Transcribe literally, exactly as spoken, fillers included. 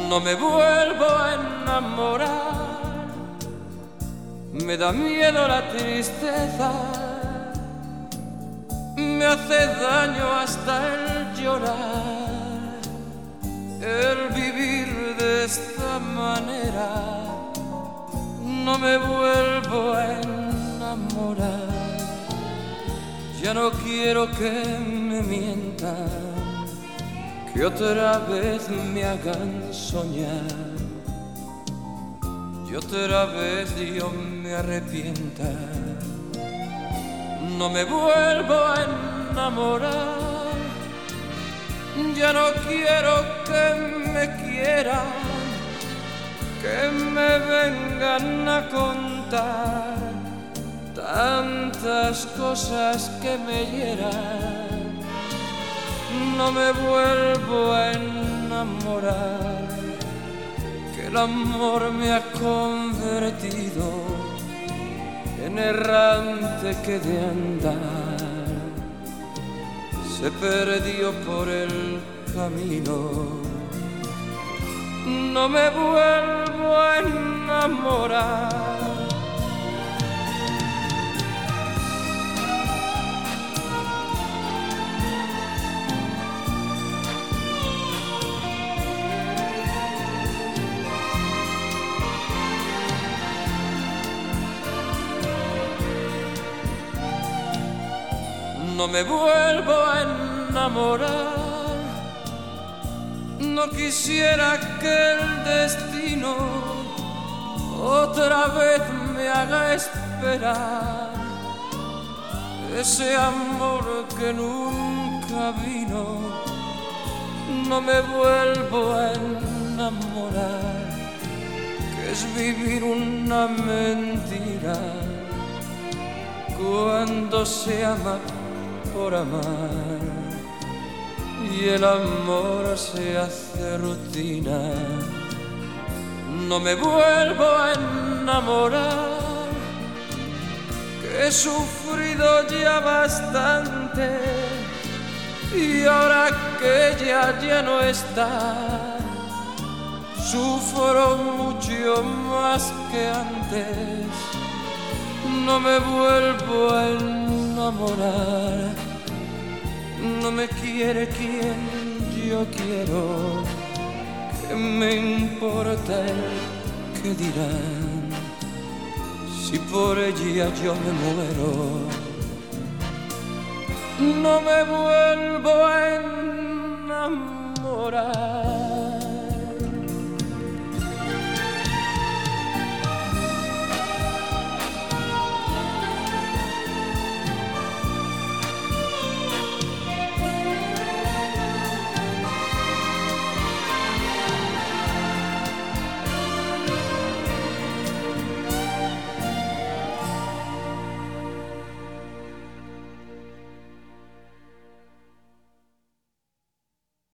No me vuelvo a enamorar, me da miedo la tristeza, me hace daño hasta el llorar, el vivir de esta manera. No me vuelvo a enamorar, ya no quiero que me mientan, que otra vez me hagan soñar, y otra vez yo me arrepienta. No me vuelvo a enamorar, ya no quiero que me quieran, que me vengan a contar tantas cosas que me hieran. No me vuelvo a enamorar, que el amor me ha convertido en errante que de andar se perdió por el camino. No me vuelvo a enamorar. No me vuelvo a enamorar, no quisiera que el destino otra vez me haga esperar ese amor que nunca vino. No me vuelvo a enamorar, que es vivir una mentira cuando se ama por amar y el amor se hace rutina. No me vuelvo a enamorar, que he sufrido ya bastante y ahora que ella ya no está, sufro mucho más que antes. No me vuelvo a enamorar, no me quiere quien yo quiero, que me importa el que dirán, si por ella yo me muero. No me vuelvo a enamorar.